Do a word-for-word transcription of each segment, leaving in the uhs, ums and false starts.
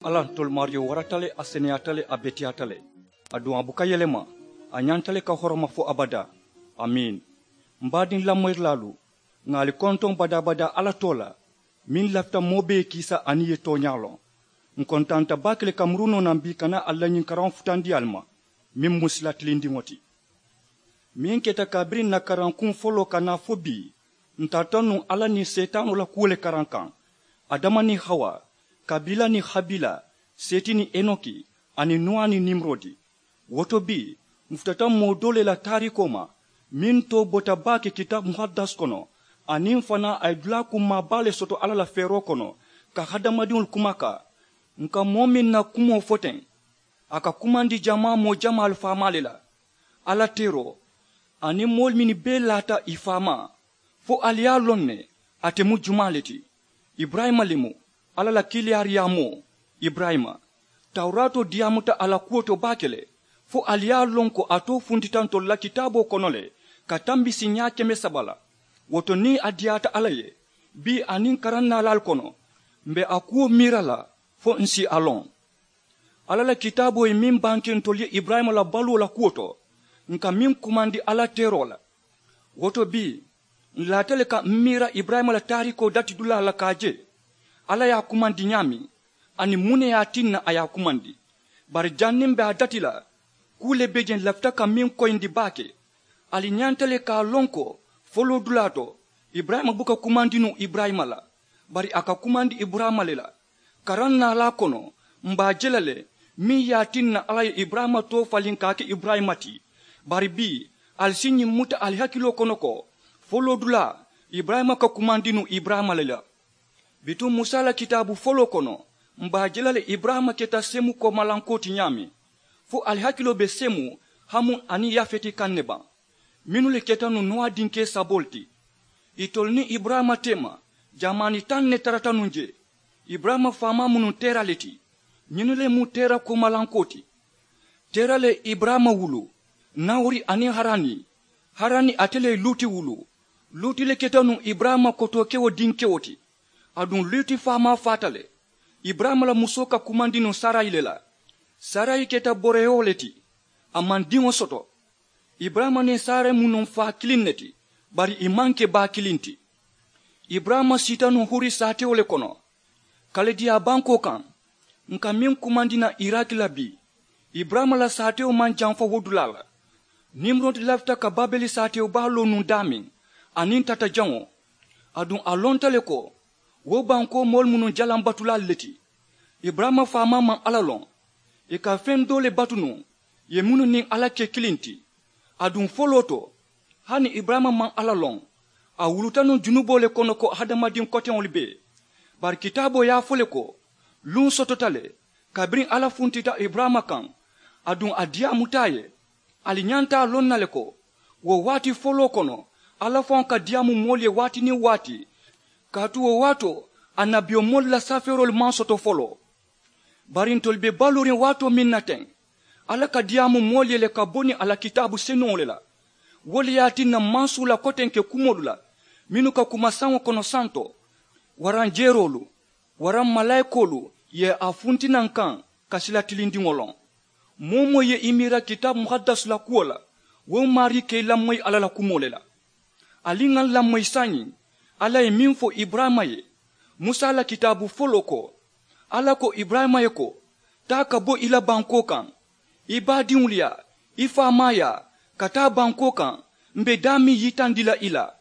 Ala tol Mario waratale a seneyatale a betiyatale adu abuka yelema a nyantale ka horoma fo abada amin mbadin lamoy lalu ngali konton bada bada ala tola min lafta mobe kisa aniye to nyalo nkontanta bakle kamruno nambi kana alla nyin karan futandi alma min muslat lindi ngoti min keta kabrin na karan kun folo kana fobi ntatonu ala ni setanu la kule karankan adama ni hawa kabila ni habila seti ni enoki ani noa ni nimrodi woto bi mftata modole la tarikoma min to bota bake kitab muhaddas kono anin fana ay dula kuma bale soto ala la fero kono ka hadamadul kumaka nka momin na kumo foten aka kumandi jama mo jama al famalela ala tero ani mol mini belata ifama fo aliya lonne atemu jumaleti ibrahima limu ala la kiliyariyamo ibrahima taurato diamuta ala kuoto bakele fo aliya lonko ato funtitanto la kitabo konole katambi sinya keme sabala woto ni adiata alaye bi anin karanna lal kono mbe akuo mirala fo nsi alon ala la kitabo e min banken tolye ibrahima la balu la kuoto nka min kumandi ala terola woto bi la tele ka mira ibrahima la tariko dati dula la kaje ala ya kumandi nyami ani mune ya tinna aya kumandi bar jannim be adatila kule bejen lafta ka min koyndi bake ali nyantale ka lonko folo dulato ibrahima buka kumandinu ibrahima la bari aka kumandi ibrahima lela karanna la kono mba jelale mi ya tinna ala ibrahima to falin kake ibrahima ti bari bi al sinyi muta al hakilo kono ko folo dula ibrahima ka kumandinu ibrahima lela bitu musa la kitabu folo kono mba jelale ibrahima keta semu ko malankoti nyami fo al hakilo be semu hamun ani yafeti kanneba minule ketanu noa dinke sabolti itolni ibrahima tema jamani tanne taratanunje ibrahima fama munu teraleti minule mu tera ko malankoti terale ibrahima wulu nawri ani harani harani atele luti wulu luti le ketanu ibrahima kotokewo dinkewoti adun luti fama fatale ibrahima la musoka kumandino sarai lela sarai keta boreoleti amandingo soto ibrahima ne sare munun fa kilinneti bari imanke ba kilinti ibrahima sitanu huri sate ole kono kale dia banko kan nka min kumandina iraki labi ibrahima la sate o man janfa wodulala nimrod lafta ka babeli sate o balo nun damin anin tata jango adun alontale ko wo banko mol munun jalam batulal leti ibrahima fa mama alalon e ka fen dole batunu ye munun nin alake kilinti adun foloto hani ibrahima man alalon a wulutanu junubole kono ko hadamadin koten olbe bar kitabo ya fole ko lun sototale kabrin ala funtita ibrahima kan adun adia mutaye ali nyanta lonnale ko wo wati folo kono ala fon ka diamu molye wati ni wati katu wo wato anabio molla saferol man soto folo barin tolbe balorin wato minnaten ala ka diamu molye le ka boni ala kitabu senole la woli yatina mansula kotenke kumodula minuka kumasango kono santo waran jerolu waran malaikolu ye afuntinan kan kasila tilindi ngolon momo ye imira kitab muhaddas la kuola wo mari ke lamoy ala la kumolela alingan lamoy sanyi ala e minfo ibrahima ye musa la kitabu foloko ala ko ibrahima ye ko taka bo ila banko kan ibadiulia ifamaya kata banko kan mbe dami yitandila ila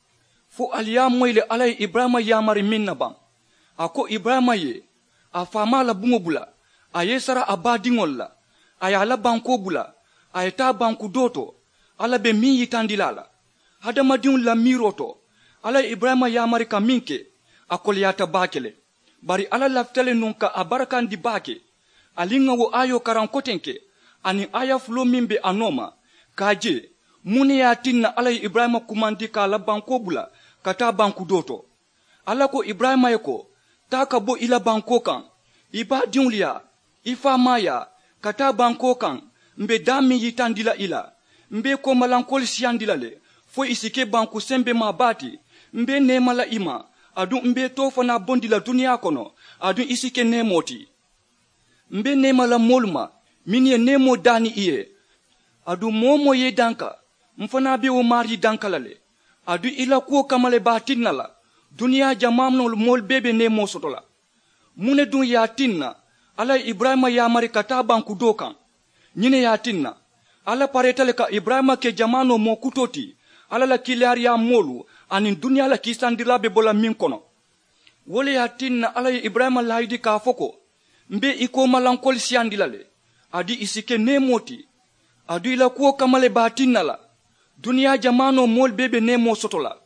fo aliya moyle ala ibrahima yamari minna ban ako ibrahima ye afama la bungo bula ayesara abadingol la ayala banko bula ayeta banku doto ala be mi yitandila la hadamadin la miroto ala ibrahima yamari kaminke akoliyata bakele bari ala laftale nunka abarakan di bake alinga wo ayo karan kotenke ani aya flo mimbe anoma kaje muni ya tinna ala ibrahima kumandi ka la banko bula kata banku doto ala ko ibrahima yeko taka bo ila banko kan iba diulia ifa maya kata banko kan mbe dami yitandila ila mbe ko malankol siandila le fo isike banku sembe mabati mbe nemala ima adu mbe to fana bondila dunia kono adu isike nemoti mbe nema la molma min ye nemo dani iye adu momo ye danka mfana be o mari dankalale adu ila ko kamale batinna la dunia jamamno mol bebe nemo sotola mune dun ya tinna ala ibrahima ya mari kata banku dokan nyine ya tinna ala paretale ka ibrahima ke jamano mo kutoti ala la kilari ya molu anin dunia la kisandila be bola min kono wole ya tinna ala ibrahima laidi ka foko mbe iko malankol siandilale adi isike nemoti adu ila ko kamale batinna la dunia jamano mol bebe nemo sotola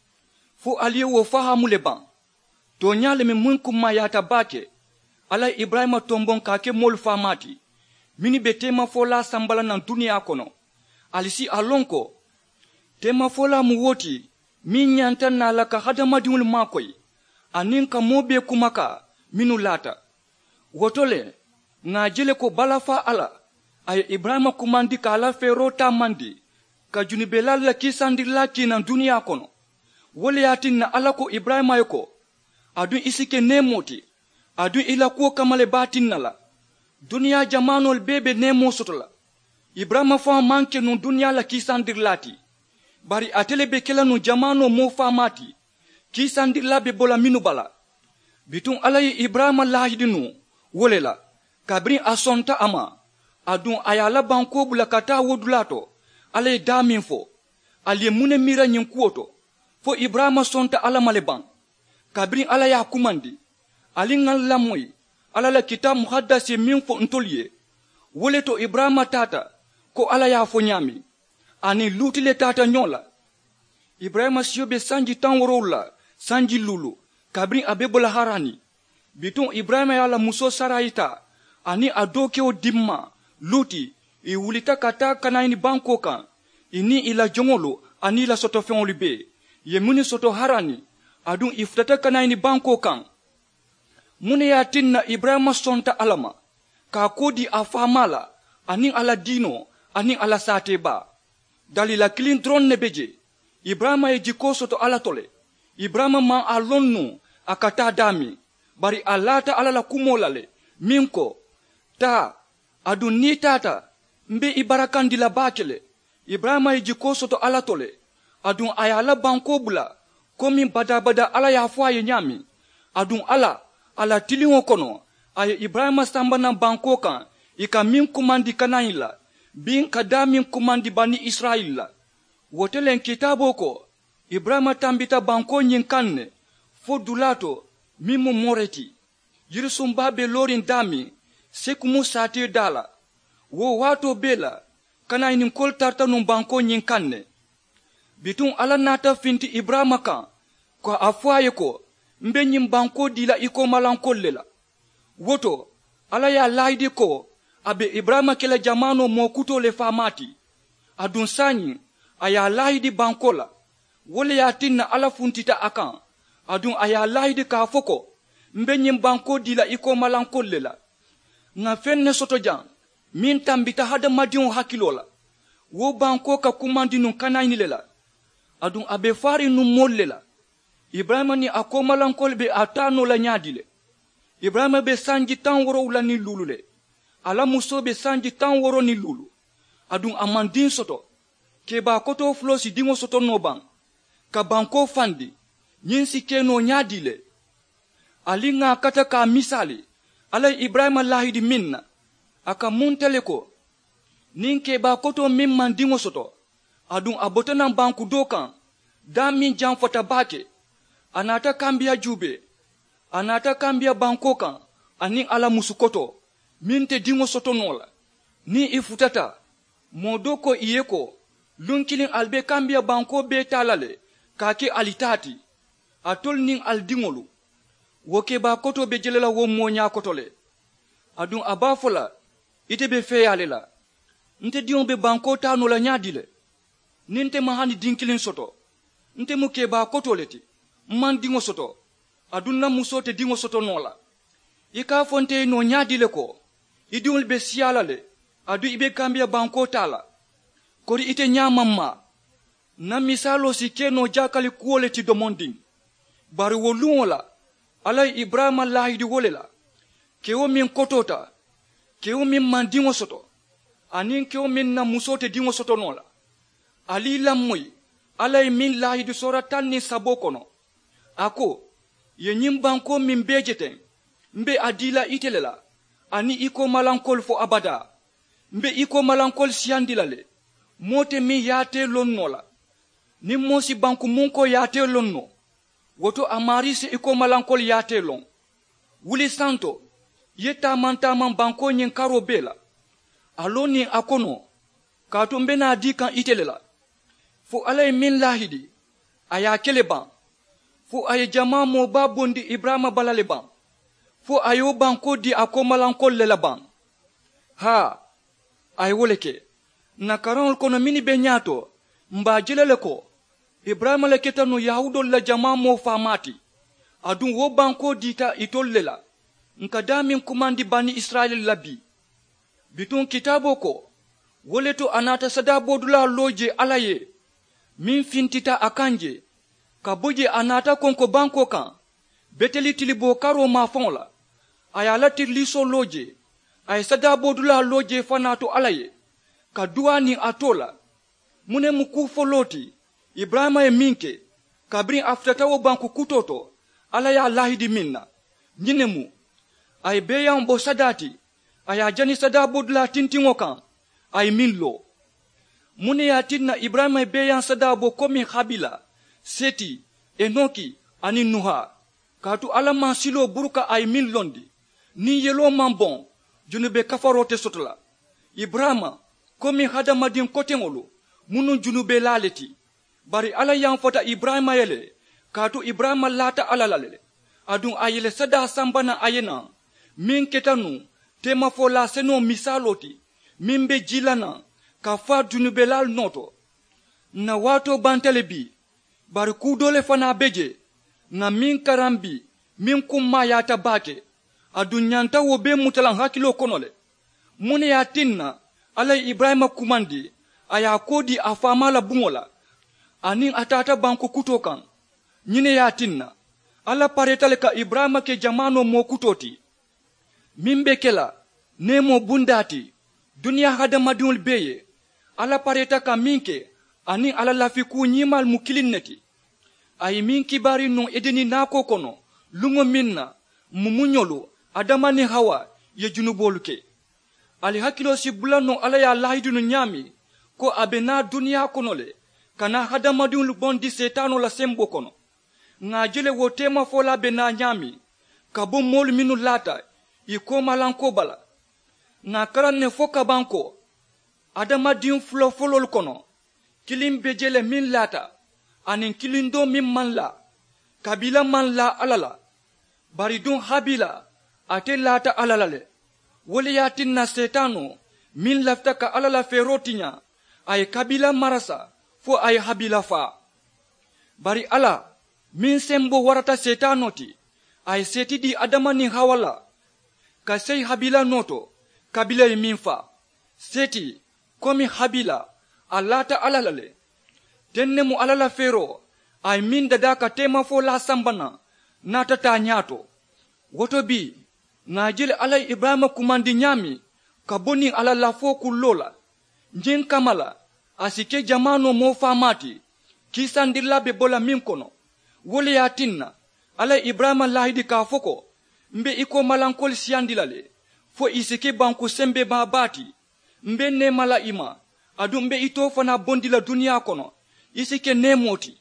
fo aliye wo fahamu le ban to nyale me mun kuma yata bake ala ibrahima tombon kake mol famati mini be tema fola sambala nan dunia kono alisi alonko tema fola mu woti min nyanta na la ka hadama diul makoy anin ka mobe kumaka minu lata wotole nga jele ko balafa ala ay ibrahima kumandi ka ala fero tamandi ka junibelal la kisandi la kinan dunia kono wole yatin na ala ko ibrahima yoko adu isike nemoti adu ila ko kamale batin nala dunia jamanol bebe nemo sotola ibrahima fa manke no dunia la kisandir lati bari atele be kela no jamano mo fa mati kisandir la be bola minu bala bitun alay ibrahima lahidinu wolela kabrin asonta ama adu ayala banko bula kata wodulato alay damin fo aliye mune mira nyin kuoto fo ibrahima sonta ala maleban kabrin ala ya kumandi alingal lamoy ala la kitab muhaddas min fo ntoliye wole to ibrahima tata ko ala ya fo nyami ani lutile tata nyola ibrahima siobe sanji tanworola sanji lulu kabrin abebola harani biton ibrahima ya la muso saraita ani adoke o dimma luti i wulita kata kanaini banko kan ini ila jongolo ani la soto fen libe ye muni soto harani adun iftata kanaini banko kan mune ya tinna ibrahima sonta alama ka kodi afamala ani ala dino ani ala sateba dalila kilin tron nebeje ibrahima e jiko soto ala tole ibrahima ma alonnu akata dami bari alata ala la kumolale minko ta adun ni tata mbe ibarakandi la bakele ibrahima e jiko soto ala tole adun ayala banko bula komi bada bada ala ya fwa ye nyami adun ala ala tilingo kono ay ibrahima sambana banko kan ika min kumandi kanaila bin kadami kumandi bani israila wotelen kitabo ko ibrahima tambita banko nyinkanne fo dulato mimu moreti yirsumba be lorin dami sekumu sati dala wo wato bela kana inin kol tarta num banko nyinkanne bitun ala nata finti ibrahima kan ko afwaye ko mbe nyim banko dila iko malankollela woto ala ya laidi ko abe ibrahima kele jamano mo kuto le famati adun sanyi aya laidi bankola wole ya tinna ala funtita akan adun aya laidi ka foko mbe nyim banko dila iko malankollela nga fenne soto jan min tambita hada madion hakilola wo banko ka kumandi nun kanayni lela adun abe fari nun mollela ibrahima ni akomalankol be atano la nyadile ibrahima be sanji tan woro la ni lulule ala muso be sanji tan woro ni lulu adun amandin soto ke ba koto flosi dingo soto no ban ka banko fandi nyinsi keno nyadile alinga kata ka misali ala ibrahima lahidi minna aka muntele ko ninke ba koto min mandingo soto adun abotana banku dokan damin jan fota bake anata kambia jube anata kambia banko kan ani ala musukoto minte dingo soto nola ni ifutata modoko iyeko lunkilin albe kambia banko be talale kake alitati atol nin aldingolu woke ba koto be jelela wo monya kotole adun abafola ite be feyale la nte dion be banko tano la nyadile ninte mahani dinkilin soto nte muke ba koto leti man dingo soto adunna musote dingo soto nola ika fonte no nyadile ko idiol be siala le adu ibe kambia banko tala kori ite nyamamma na misalo sikeno jakali kuole ti domonding bari wolungola alay ibrahima lahidi wolela kewo min kotota kewo min man dingo soto anin kewo min na musote dingo soto nola ali lammoy alay min lahidu sora tanni sabo kono ako ye nyimbanko min bejeten mbe adila itelela ani iko malankol fo abada mbe iko malankol siandilale mote mi yate lonnola ni mosi banku munko yate lonno woto amari se iko malankol yate lon wuli santo yeta manta man banko nyin karo bela aloni akono kato mbe na di kan itelela fo alay min lahidi aya kele ban fo ay jama mo babondi ibrahima balale ban fo ayo banko di akomalankol lela ban ha ay woleke na karon kono mini be nyato mba jilele ko ibrahima le ketanu yahudol la jama mo famati adun wo banko dita itollela nka damin kumandi bani israel labi bitun kitabo ko woleto anata sada bodula loje alaye min fintita akanje kaboje anata konko banko kan beteli tilibo karo ma fonla ayala tirliso loje ay sada bodula loje fanato alaye ka duani atola mune muku foloti ibrahima e minke kabri aftata wo banko kutoto alaya lahidi minna nyinemu ay beyan bo sadati aya jani sada bodula tintingo kan ay minlo mune ya tinna ibrahima e beyan sada bo komi habila seti enoki ani nuha katu alama silo buruka ay min londi ni yelo mambon junube kafarote sotola ibrahima komi hadamadin kotengolo munu junube laleti bari ala yang fota ibrahima yele katu ibrahima lata alalale adun ayele sada sambana ayena min ketanu tema fola seno misaloti mimbe jilana kafa junube lal noto na wato bantelebi bari kudole fana beje na min karambi min kumma ya tabake adunyanta wo be mutalan hakilo konole mune ya tinna alay ibrahima kumandi aya kodi afama la bungola anin atata banko kutokan nyine ya tinna ala paretale ka ibrahima ke jamano mo kutoti mimbe kela nemo bundati dunia hadamadul beye ala pareta ka minke ani ala lafiku nyimal mukilinneti ay min kibari no edeni nako kono lungo minna mumunyolo adamani hawa ye junuboluke ali hakilo si bulano ala ya lahidunu nyami ko abena dunia konole kana hadamadul bondi setano la sembo kono ngajele wotema fola bena nyami kabo mol minu lata ikoma lanko bala na karanne foka banko adama din flo folol kono kilim bejele min lata anin kilindo min manla kabila manla alala baridun habila ate lata alalale wole yatinna setano min lafta ka alala ferotinya ay kabila marasa fo ay habila fa bari ala min sembo warata setanoti ay setidi adama ni hawala ka sey habila noto kabila e min fa seti komi habila alata alalale tennemu alala fero ay min dada ka tema fo la sambana nata ta nyato woto bi ngajil alay ibrahima kumandi nyami ka boni alala fo kullola njin kamala asike jamano mo famati kisandilla be bola min kono wole yatinna alay ibrahima lahidi ka foko mbe iko malankol siandilale fo isike banku sembe babati mbe ne mala ima adu mbe ito fana bondila dunia kono isike nemoti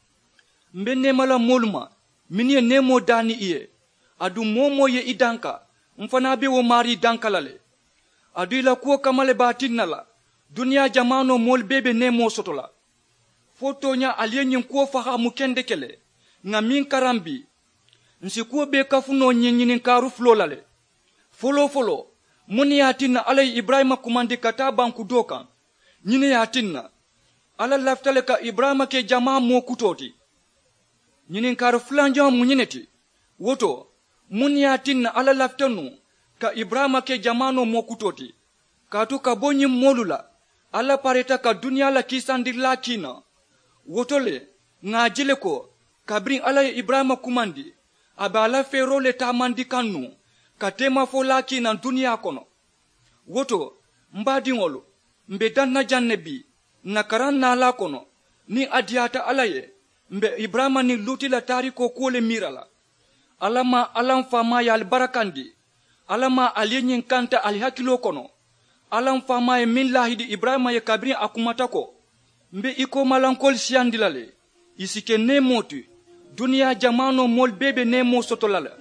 mbe ne mala moluma minie nemo dani iye adu momo ye idanka mfana be wo mari dankalale adu ila kuo kamale batinala dunia jamano mol bebe nemo sotola fotonya alienyin kuo faha mukende kele nga min karambi nsi kuo be kafuno nyenyinin karu flolale folo folo muni yatinna alay ibrahima kumandi kata banku dokan nyine yatinna ala laftale ka ibrahima ke jama mo kutoti nyinin karu flanja munyineti woto muni yatinna ala laftanu ka ibrahima ke jamano mo kutoti katu ka bonyi molula ala pareta ka dunia la kisandilla kina wotole ngajile ko kabrin alay ibrahima kumandi abala fero le tamandi kanu katema fola kina dunia kono woto mbadiŋolu mbe danna janne bi na karan nala kono ni adiyata ala ye mbe ibrahima ni luti la tariko kuwole mirala alama alan fama ye albarakandi alama aliyenyin kanta alihakilo kono alan fama ye min lahidi ibrahima ye kabiri akumata ko mbe iko malankol siyandilale isike ne moti duniya jamano mol bebe ne mo sotolala